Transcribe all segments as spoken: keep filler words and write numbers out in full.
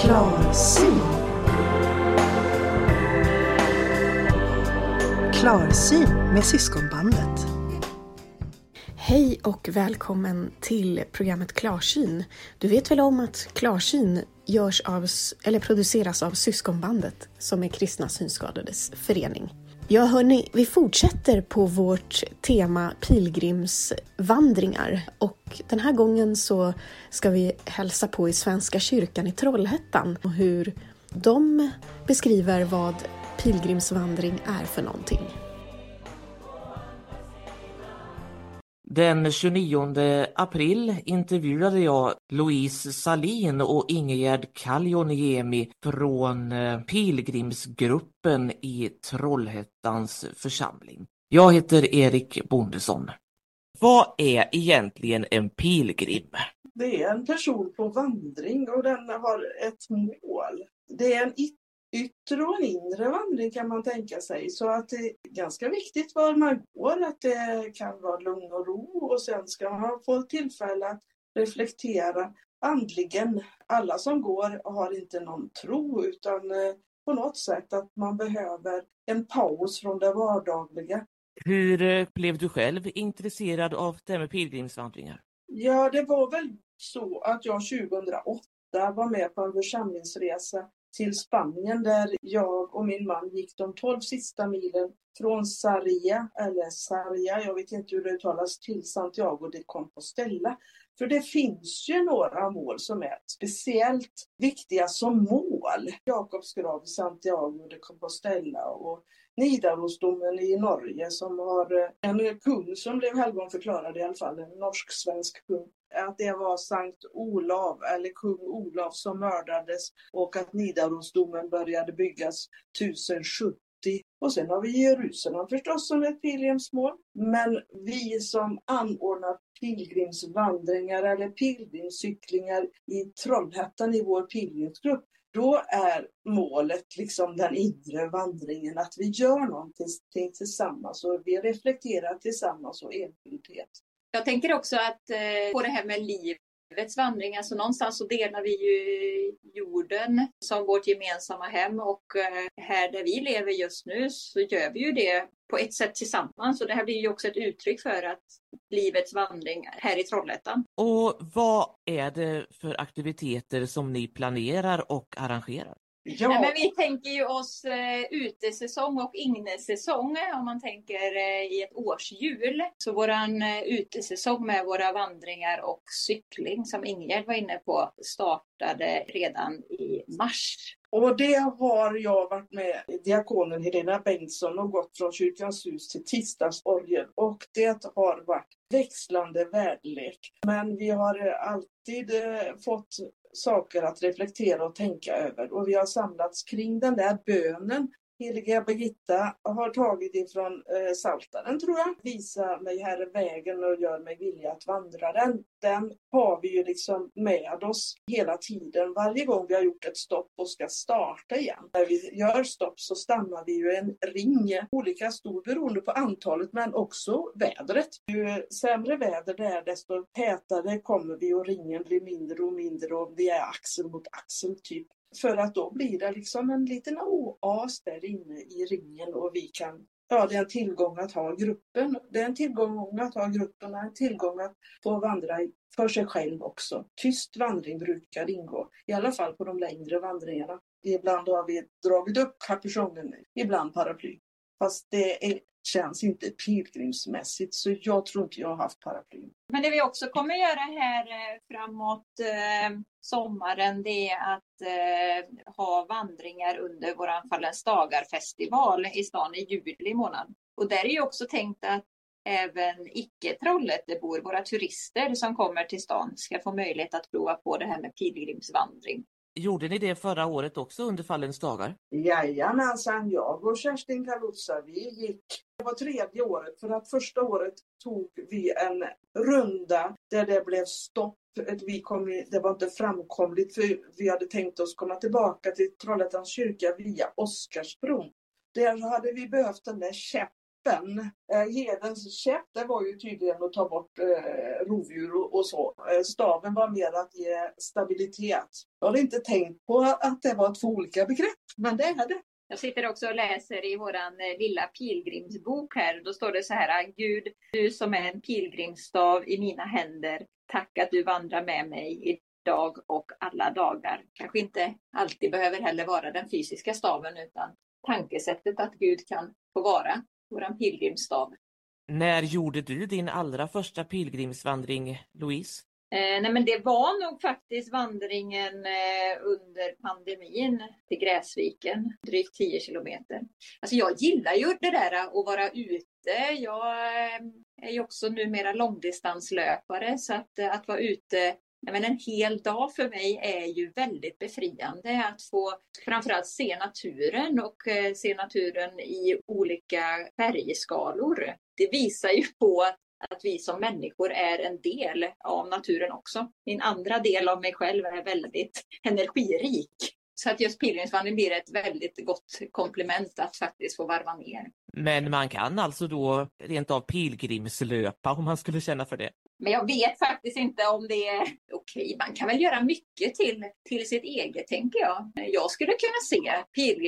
Klarsyn. Klarsyn med Syskonbandet. Hej och välkommen till programmet Klarsyn. Du vet väl om att Klarsyn görs av, eller produceras av Syskonbandet, som är kristna synskadades förening. Ja hörni, vi fortsätter på vårt tema pilgrimsvandringar och den här gången så ska vi hälsa på i Svenska kyrkan i Trollhättan och hur de beskriver vad pilgrimsvandring är för någonting. Den tjugonionde april intervjuade jag Louise Salin och Ingegerd Kaljoniemi från pilgrimsgruppen i Trollhättans församling. Jag heter Erik Bondesson. Vad är egentligen en pilgrim? Det är en person på vandring och den har ett mål. Det är en yttre och en inre vandring kan man tänka sig. Så att det är ganska viktigt var man går, att det kan vara lugn och ro och sen ska man få tillfälle att reflektera andligen. Alla som går har inte någon tro utan på något sätt att man behöver en paus från det vardagliga. Hur blev du själv intresserad av det med pilgrimsvandringar? Ja, det var väl så att jag tjugohundraåtta var med på en församlingsresa till Spanien där jag och min man gick de tolv sista milen från Sarria, eller Sarria, jag vet inte hur det uttalas, till Santiago de Compostela. För det finns ju några mål som är speciellt viktiga som mål. Jakobs grav i Santiago de Compostela och Nidarosdomen i Norge som har en kung som blev helgonförklarad, i alla fall en norsk-svensk kung. Att det var Sankt Olav eller kung Olav som mördades och att Nidarosdomen började byggas tusen sjuttio. Och sen har vi Jerusalem förstås som ett pilgrimsmål. Men vi som anordnar pilgrimsvandringar eller pilgrimscyklingar i Trollhättan i vår pilgrimsgrupp, då är målet liksom den inre vandringen, att vi gör någonting tillsammans och vi reflekterar tillsammans och enskildhet. Jag tänker också att eh, på det här med livets vandring, alltså någonstans så delar vi ju jorden som vårt gemensamma hem och eh, här där vi lever just nu så gör vi ju det på ett sätt tillsammans och det här blir ju också ett uttryck för att livets vandring här i Trollhättan. Och vad är det för aktiviteter som ni planerar och arrangerar? Ja. Nej, men vi tänker ju oss eh, utesäsong och innesäsong om man tänker eh, i ett årshjul. Så våran eh, utesäsong med våra vandringar och cykling som Ingegerd var inne på startade redan i mars. Och det har jag varit med diakonen Helena Bengtsson och gått från Kyrkans hus till Tisdagsorgeln. Och det har varit växlande väderlek. Men vi har alltid eh, fått saker att reflektera och tänka över. Och vi har samlats kring den där bönen. Heliga Birgitta har tagit ifrån eh, Saltaren tror jag. Visa mig här vägen och gör mig vilja att vandra den. Den har vi ju liksom med oss hela tiden. Varje gång vi har gjort ett stopp och ska starta igen. När vi gör stopp så stannar vi ju en ring. Olika stor beroende på antalet men också vädret. Ju sämre väder det är desto tätare kommer vi och ringen blir mindre och mindre och vi är axel mot axel typ. För att då blir det liksom en liten oas där inne i ringen och vi kan, ja det är en tillgång att ha gruppen. Det är en tillgång att ha gruppen och en tillgång att få vandra för sig själv också. Tyst vandring brukar ingå, i alla fall på de längre vandringarna. Ibland har vi dragit upp kapuschongen, ibland paraply. Fast det är, känns inte pilgrimsmässigt så jag tror inte jag har haft paraply. Men det vi också kommer göra här framåt eh, sommaren det är att eh, ha vandringar under våran Fallens dagar-festival i stan i juli månad. Och där är ju också tänkt att även icke-Trollhättebor, våra turister som kommer till stan ska få möjlighet att prova på det här med pilgrimsvandring. Gjorde ni det förra året också under Fallens dagar? Jajamensan, jag och Kerstin Kalutza, vi gick. Det var tredje året för att första året tog vi en runda där det blev stopp. Vi kom i, det var inte framkomligt för vi hade tänkt oss komma tillbaka till Trollhättans kyrka via Oscarsbron. Där hade vi behövt den där käppen käppen, eh, hedens käpp, det var ju tydligen att ta bort eh, rovdjur och, och så. Eh, staven var mer att ge stabilitet. Jag hade inte tänkt på att det var två olika begrepp, men det är det. Jag sitter också och läser i våran lilla pilgrimsbok här. Då står det så här: Gud, du som är en pilgrimsstav i mina händer, tack att du vandrar med mig idag och alla dagar. Kanske inte alltid behöver heller vara den fysiska staven, utan tankesättet att Gud kan få vara våran pilgrimsstav. När gjorde du din allra första pilgrimsvandring, Louise? Eh, nej men det var nog faktiskt vandringen eh, under pandemin till Gräsviken, drygt tio kilometer. Alltså jag gillar ju det där att vara ute. Jag eh, är ju också numera långdistanslöpare, så att, eh, att vara ute nej men en hel dag för mig är ju väldigt befriande. Att få framförallt se naturen och eh, se naturen i olika färgskalor. Det visar ju på att att vi som människor är en del av naturen också. Min andra del av mig själv är väldigt energirik. Så att just pilgrimsvandring blir ett väldigt gott komplement att faktiskt få varva ner. Men man kan alltså då rent av pilgrimslöpa om man skulle känna för det? Men jag vet faktiskt inte om det är okej. Man kan väl göra mycket till, till sitt eget, tänker jag. Jag skulle kunna se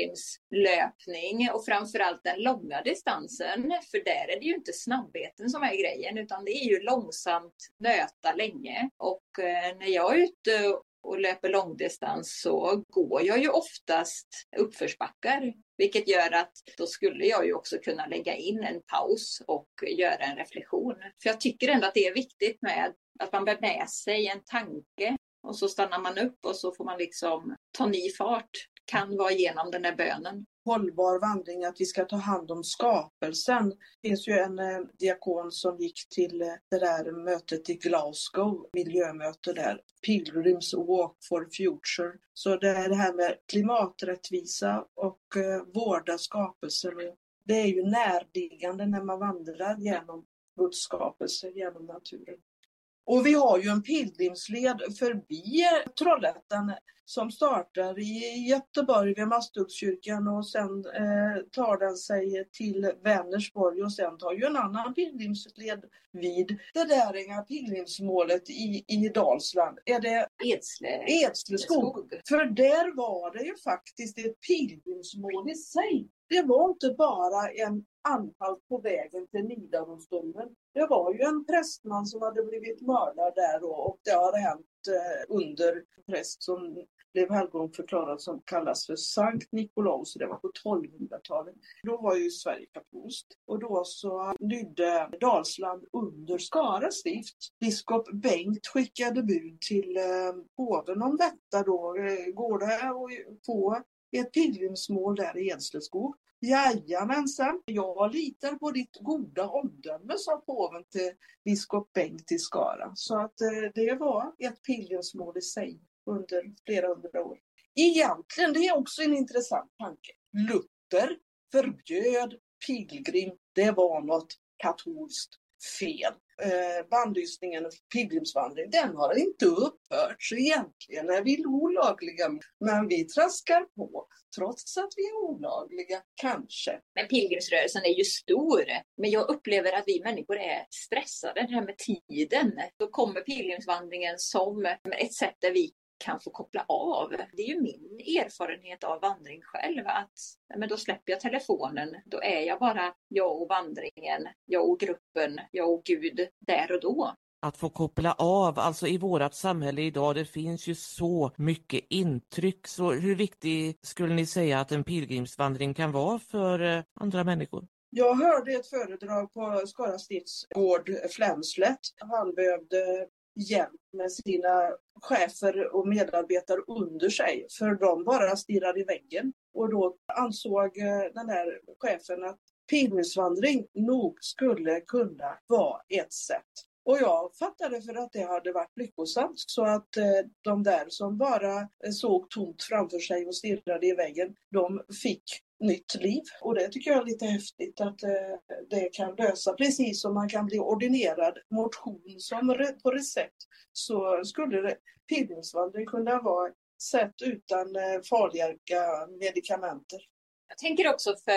pilgrimslöpning och framförallt den långa distansen. För där är det ju inte snabbheten som är grejen, utan det är ju långsamt nöta länge. Och eh, när jag är ute och löper långdistans så går jag ju oftast uppförsbackar. Vilket gör att då skulle jag ju också kunna lägga in en paus och göra en reflektion. För jag tycker ändå att det är viktigt med att man bär med sig en tanke. Och så stannar man upp och så får man liksom ta ny fart. Kan vara igenom den här bönen. Hållbar vandring, att vi ska ta hand om skapelsen. Det finns ju en eh, diakon som gick till eh, det där mötet i Glasgow, miljömöte där. Pilgrims Walk for Future. Så det är det här med klimaträttvisa och eh, vårda skapelsen. Det är ju närliggande när man vandrar genom Guds skapelse, genom naturen. Och vi har ju en pilgrimsled förbi Trollhättan som startar i Göteborg vid Masthugskyrkan och sen eh, tar den sig till Vänersborg och sen tar ju en annan pilgrimsled vid det där inga pilgrimsmålet i, i Dalsland. Är det Edsle, Edsleskog? För där var det ju faktiskt ett pilgrimsmål i sig. Det var inte bara en anhalt på vägen till Nidarosdomen. Det var ju en prästman som hade blivit mördad där då, och det har hänt eh, under präst som blev helgonförklarad som kallas för Sankt Nikolaus. Det var på tolvhundratalet. Då var ju Sverige katolskt och då så lydde Dalsland under Skara stift. Biskop Bengt skickade bud till eh, påven om detta då. Eh, går det att få ett pilgrimsmål där i Edsleskog? Jajamensan, jag litar på ditt goda omdöme, sa påven till biskop Bengt i Skara. Så att eh, det var ett pilgrimsmål i sig under flera hundra år. Egentligen, det är också en intressant tanke. Luther förbjöd pilgrim, det var något katolskt fel. Eh, bandlysningen, pilgrimsvandring, den har inte upphört, så egentligen är vi olagliga, men vi traskar på trots att vi är olagliga, kanske. Men pilgrimsrörelsen är ju stor, men jag upplever att vi människor är stressade det här med tiden. Då kommer pilgrimsvandringen som ett sätt där vi kan få koppla av. Det är ju min erfarenhet av vandring själv, att men då släpper jag telefonen, då är jag bara jag och vandringen, jag och gruppen, jag och Gud där och då. Att få koppla av, alltså i vårat samhälle idag, det finns ju så mycket intryck. Så hur viktig skulle ni säga att en pilgrimsvandring kan vara för andra människor? Jag hörde ett föredrag på Skara stiftsgård Flämslätt. Han behövde hjälp med sina chefer och medarbetare under sig, för de bara stirrade i väggen. Och då ansåg den här chefen att pilgrimsvandring nog skulle kunna vara ett sätt. Och jag fattade för att det hade varit lyckosamt, så att eh, de där som bara såg tomt framför sig och stirrade i väggen, de fick nytt liv. Och det tycker jag är lite häftigt att eh, det kan lösa. Precis som man kan bli ordinerad motion som re- på recept, så skulle det, pilgrimsvandring kunna vara sätt utan eh, farliga medikamenter. Jag tänker också för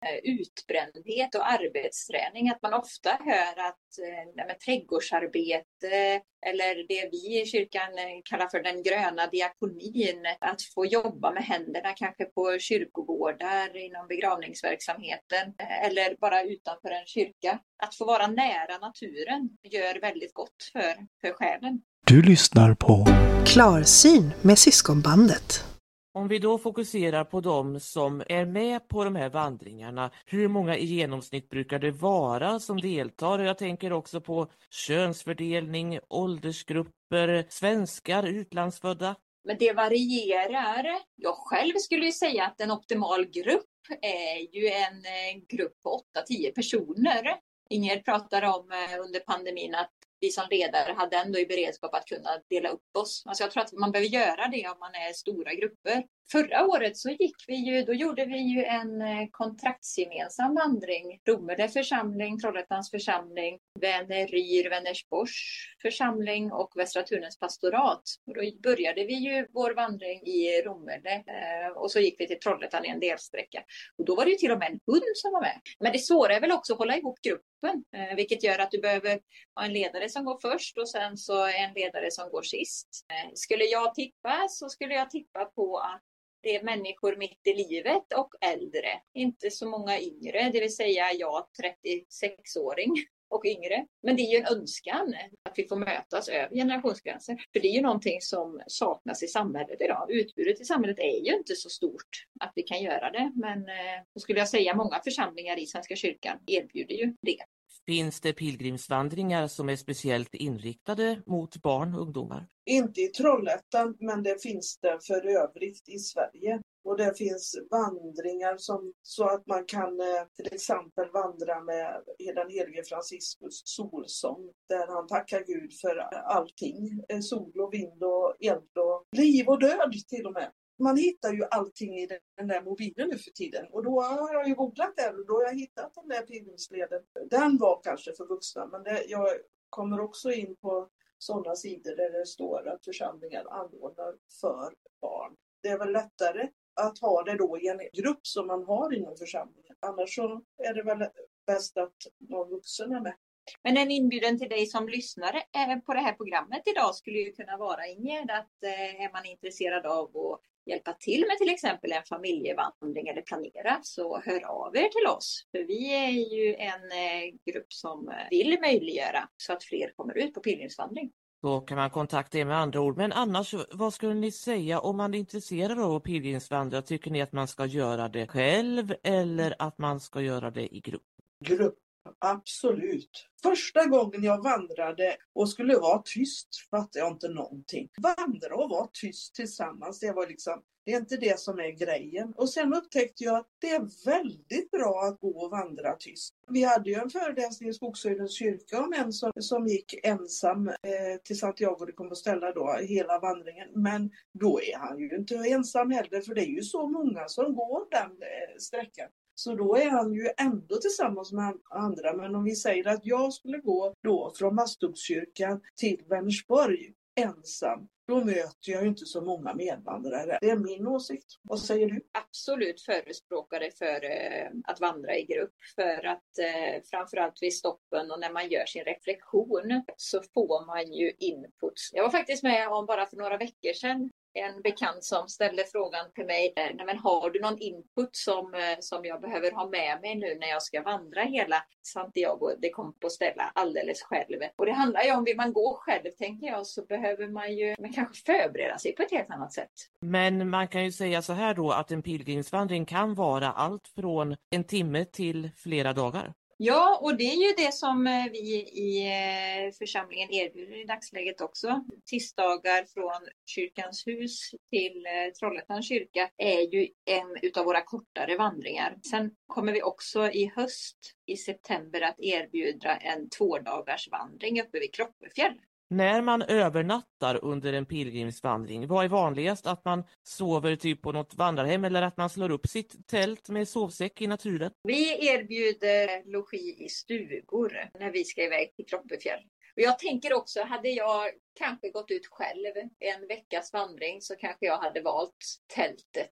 utbrändhet och arbetsträning. Att man ofta hör att nej, men, trädgårdsarbete eller det vi i kyrkan kallar för den gröna diakonin, att få jobba med händerna kanske på kyrkogårdar inom begravningsverksamheten eller bara utanför en kyrka. Att få vara nära naturen gör väldigt gott för, för själen. Du lyssnar på Klarsyn med Syskonbandet. Om vi då fokuserar på de som är med på de här vandringarna, hur många i genomsnitt brukar det vara som deltar? Jag tänker också på könsfördelning, åldersgrupper, svenskar, utlandsfödda. Men det varierar. Jag själv skulle ju säga att en optimal grupp är ju en grupp på åtta till tio personer. Ingrid pratar om under pandemin att vi som ledare hade ändå i beredskap att kunna dela upp oss. Alltså jag tror att man behöver göra det om man är stora grupper. Förra året så gick vi ju, då gjorde vi ju en kontraktsgemensam vandring. Rommede församling, Trollhättans församling, Väneryr, Vänersborgs församling och Västra Tunens pastorat. Och då började vi ju vår vandring i Rommede och så gick vi till Trollhättan i en delsträcka. Och då var det ju till och med en hund som var med. Men det svåra är väl också att hålla ihop gruppen, vilket gör att du behöver ha en ledare som går först och sen så en ledare som går sist. Skulle jag tippa så skulle jag tippa på att det är människor mitt i livet och äldre. Inte så många yngre, det vill säga jag trettiosex-åring och yngre. Men det är ju en önskan att vi får mötas över generationsgränser. För det är ju någonting som saknas i samhället idag. Utbudet i samhället är ju inte så stort att vi kan göra det. Men då skulle jag säga många församlingar i Svenska kyrkan erbjuder ju det. Finns det pilgrimsvandringar som är speciellt inriktade mot barn och ungdomar? Inte i Trollhättan, men det finns det för övrigt i Sverige. Och det finns vandringar som, så att man kan till exempel vandra med den helige Franciscus solsång. Där han tackar Gud för allting. Sol och vind och eld och liv och död till och med. Man hittar ju allting i den där mobilen nu för tiden. Och då har jag ju googlat det och då har jag hittat den där pilgrimsleden. Den var kanske för vuxna, men det, jag kommer också in på sådana sidor där det står att församlingar anordnar för barn. Det är väl lättare att ha det då i en grupp som man har inom församlingen. Annars så är det väl bäst att någon vuxen är med. Men en inbjudan till dig som lyssnare på det här programmet idag skulle ju kunna vara, Ingrid, att är man intresserad av att hjälpa till med till exempel en familjevandring eller planera, så hör av er till oss. För vi är ju en grupp som vill möjliggöra så att fler kommer ut på pilgrimsvandring. Då kan man kontakta er med andra ord. Men annars, vad skulle ni säga om man är intresserad av att pilgrimsvandra? Tycker ni att man ska göra det själv eller att man ska göra det i grupp? Grupp, absolut. Första gången jag vandrade och skulle vara tyst fattade jag inte någonting. Vandra och vara tyst tillsammans, det var liksom, det är inte det som är grejen. Och sen upptäckte jag att det är väldigt bra att gå och vandra tyst. Vi hade ju en föreläsning i Skogshöjdens kyrka om en som, som gick ensam eh, till Santiago de Compostela då, hela vandringen. Men då är han ju inte ensam heller, för det är ju så många som går den eh, sträckan. Så då är han ju ändå tillsammans med andra. Men om vi säger att jag skulle gå då från Masthuggskyrkan till Vänersborg ensam, då möter jag ju inte så många medvandrare. Det är min åsikt. Vad säger du? Absolut förespråkare för eh, att vandra i grupp. För att eh, framförallt vid stoppen och när man gör sin reflektion så får man ju input. Jag var faktiskt med om bara för några veckor sedan. En bekant som ställde frågan till mig, nej, men har du någon input som, som jag behöver ha med mig nu när jag ska vandra hela Santiago de Compostela alldeles själv? Och det handlar ju om, vill man gå själv tänker jag, så behöver man ju man kanske förbereda sig på ett helt annat sätt. Men man kan ju säga så här då, att en pilgrimsvandring kan vara allt från en timme till flera dagar. Ja, och det är ju det som vi i församlingen erbjuder i dagsläget också. Tisdagar från Kyrkans hus till Trollhättans kyrka är ju en utav våra kortare vandringar. Sen kommer vi också i höst, i september, att erbjuda en tvådagars vandring uppe vid Kroppefjäll. När man övernattar under en pilgrimsvandring, vad är vanligast? Att man sover typ på något vandrarhem eller att man slår upp sitt tält med sovsäck i naturen? Vi erbjuder logi i stugor när vi ska iväg till Kroppefjäll. Och jag tänker också, hade jag kanske gått ut själv en veckas vandring så kanske jag hade valt tältet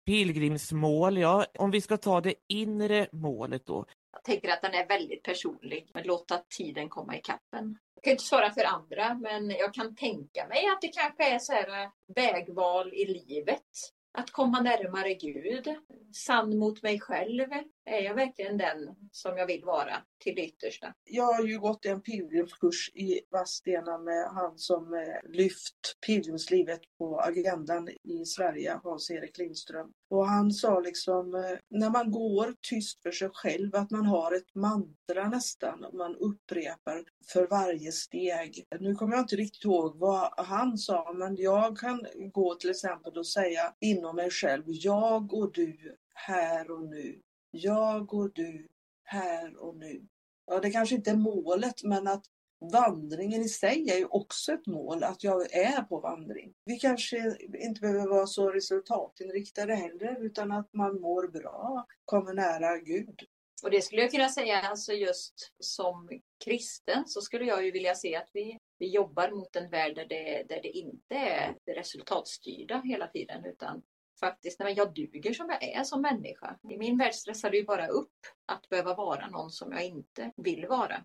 Pilgrimsmål, ja. Om vi ska ta det inre målet då. Jag tänker att den är väldigt personlig, men låta tiden komma i kappen. Jag kan inte svara för andra, men jag kan tänka mig att det kanske är så här vägval i livet. Att komma närmare Gud, sann mot mig själv. Är jag verkligen den som jag vill vara till det yttersta? Jag har ju gått en pilgrimskurs i Vadstena med han som eh, lyft pilgrimslivet på agendan i Sverige, Hans-Erik Lindström. Och han sa liksom, eh, när man går tyst för sig själv, att man har ett mantra nästan, och man upprepar för varje steg. Nu kommer jag inte riktigt ihåg vad han sa, men jag kan gå till exempel och säga inom mig själv, jag och du här och nu. Jag och du här och nu. Ja, det kanske inte är målet, men att vandringen i sig är ju också ett mål, att jag är på vandring. Vi kanske inte behöver vara så resultatinriktade heller, utan att man mår bra, kommer nära Gud. Och det skulle jag kunna säga, alltså just som kristen så skulle jag ju vilja se att vi, vi jobbar mot en värld där det, där det inte är det resultatstyrda hela tiden, utan faktiskt, när jag duger som jag är som människa. I min värld stressar det ju bara upp att behöva vara någon som jag inte vill vara.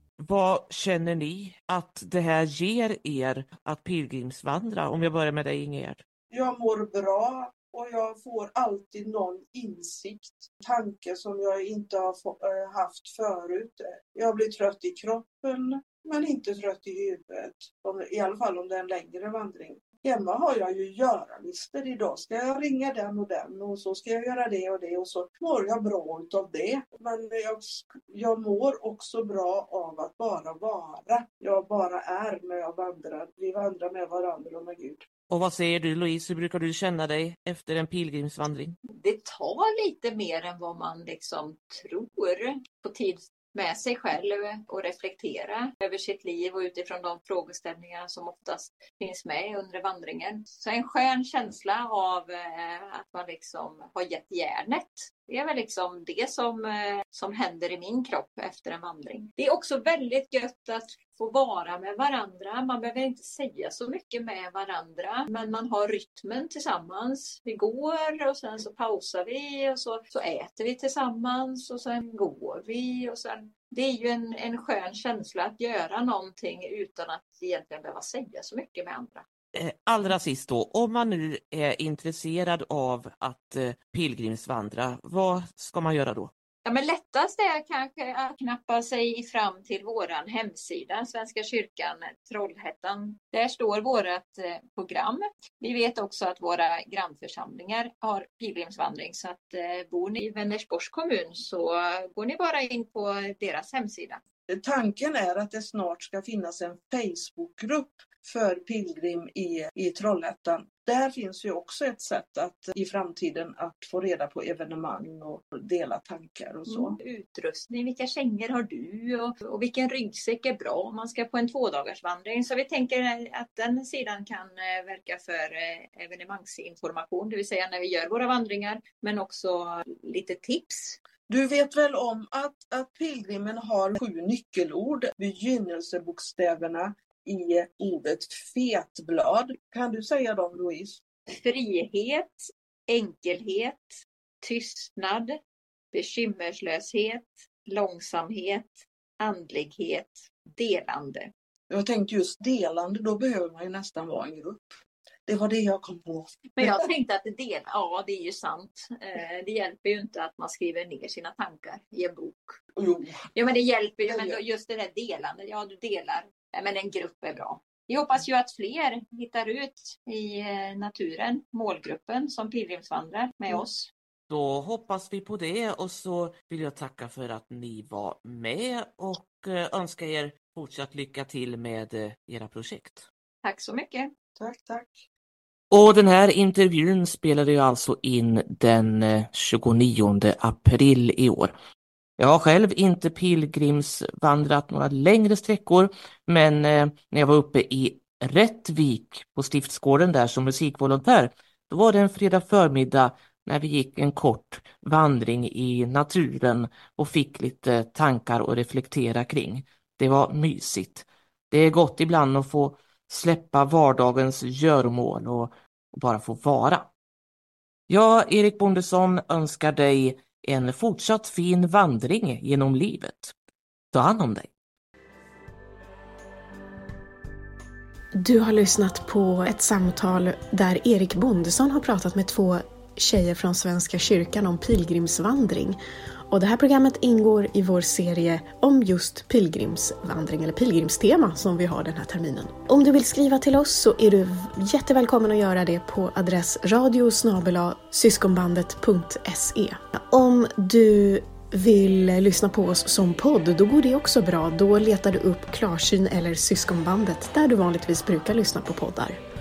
Vad känner ni att det här ger er att pilgrimsvandra? Om jag börjar med dig, Ingegerd. Jag mår bra och jag får alltid någon insikt, tanke som jag inte har få, äh, haft förut. Jag blir trött i kroppen, men inte trött i huvudet. Om, I alla fall om det är en längre vandring. Hemma har jag ju göra-listor. Idag ska jag ringa den och den och så ska jag göra det och det och så mår jag bra utav det. Men jag, jag mår också bra av att bara vara. Jag bara är när jag vandrar. Vi vandrar med varandra och med Gud. Och vad säger du, Louise? Hur brukar du känna dig efter en pilgrimsvandring? Det tar lite mer än vad man liksom tror på tid med sig själv och reflektera över sitt liv och utifrån de frågeställningar som oftast finns med under vandringen. Så en skön känsla av att man liksom har gett järnet. Det är väl liksom det som, som händer i min kropp efter en vandring. Det är också väldigt gött att få vara med varandra. Man behöver inte säga så mycket med varandra, men man har rytmen tillsammans. Vi går och sen så pausar vi och så, så äter vi tillsammans och sen går vi. Och sen, det är ju en, en skön känsla att göra någonting utan att egentligen behöva säga så mycket med andra. Allra sist då, om man nu är intresserad av att eh, pilgrimsvandra, vad ska man göra då? Ja, men lättast är kanske att knappa sig fram till våran hemsida, Svenska kyrkan Trollhättan. Där står vårat eh, program. Vi vet också att våra grannförsamlingar har pilgrimsvandring, så att eh, bor ni i Vänersborgs kommun så går ni bara in på deras hemsida. Tanken är att det snart ska finnas en Facebookgrupp för pilgrim i, i Trollhättan. Där finns ju också ett sätt att i framtiden att få reda på evenemang och dela tankar och så. Mm. Utrustning, vilka kängor har du och, och vilken ryggsäck är bra om man ska på en tvådagarsvandring. Så vi tänker att den sidan kan verka för evenemangsinformation, det vill säga när vi gör våra vandringar, men också lite tips. Du vet väl om att, att pilgrimen har sju nyckelord, begynnelsebokstäverna i ordet fetblad. Kan du säga dem, Louise? Frihet, enkelhet, tystnad, bekymmerslöshet, långsamhet, andlighet, delande. Jag tänkte just delande, då behöver man ju nästan vara en grupp. Det var det jag kom på. Men jag tänkte att det del, ja det är ju sant. Det hjälper ju inte att man skriver ner sina tankar i en bok. Jo. Ja men det hjälper ju, men just det där delande, ja du delar. Men en grupp är bra. Vi hoppas ju att fler hittar ut i naturen, målgruppen som pilgrimsvandrar med mm. oss. Då hoppas vi på det och så vill jag tacka för att ni var med och önska er fortsatt lycka till med era projekt. Tack så mycket. Tack, tack. Och den här intervjun spelade jag alltså in den tjugonionde april i år. Jag har själv inte pilgrimsvandrat några längre sträckor, men när jag var uppe i Rättvik på Stiftsgården där som musikvolontär, då var det en fredag förmiddag när vi gick en kort vandring i naturen och fick lite tankar att reflektera kring. Det var mysigt. Det är gott ibland att få släppa vardagens göromål och bara få vara. Jag, Erik Bondesson, önskar dig en fortsatt fin vandring genom livet. Ta hand om dig. Du har lyssnat på ett samtal där Erik Bondesson har pratat med två tjejer från Svenska kyrkan om pilgrimsvandring. Och det här programmet ingår i vår serie om just pilgrimsvandring eller pilgrimstema som vi har den här terminen. Om du vill skriva till oss så är du jättevälkommen att göra det på adress radio snabel-a syskonbandet punkt se. Om du vill lyssna på oss som podd, då går det också bra. Då letar du upp Klarsyn eller Syskonbandet där du vanligtvis brukar lyssna på poddar.